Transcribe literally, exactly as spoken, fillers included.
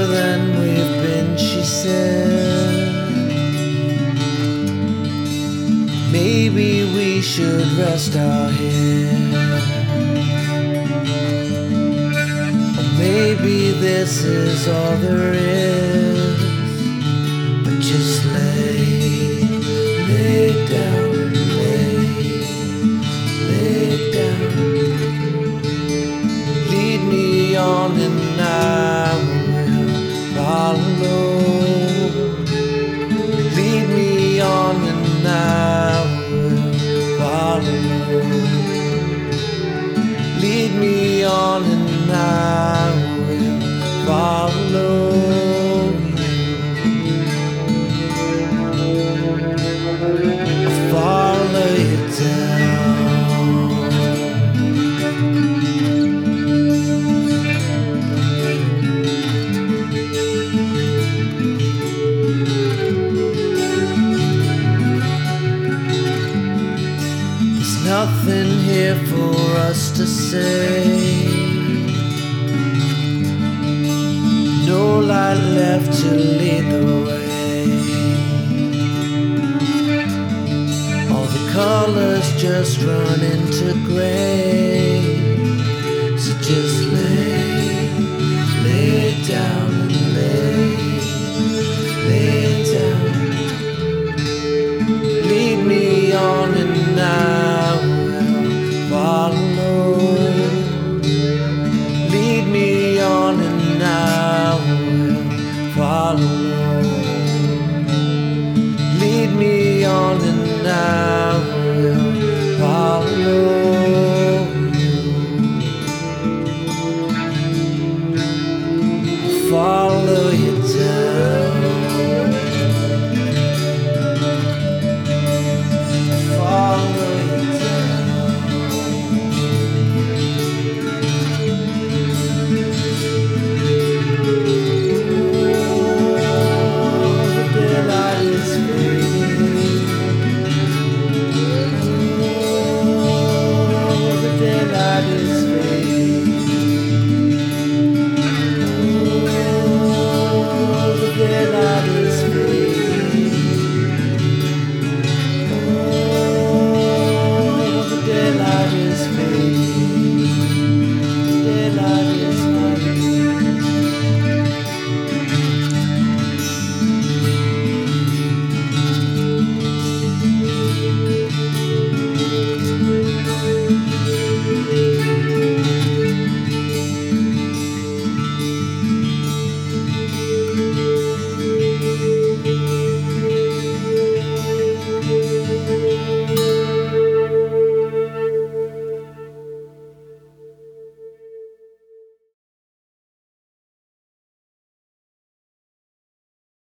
longer than we've been, she said. Maybe we should rest our head. Or maybe this is all there is. But just lay, lay down, lay, lay down. Lead me on and I will follow. Lead me on and I will follow. Lead me on and I will follow. I'll follow you down. Nothing here for us to say. No light left to lead the way. All the colors just run into gray. So just lay, lay down and lay, lay down. Lead me on and I follow. Lead me on and I will follow. Lead me on and I will follow. Follow.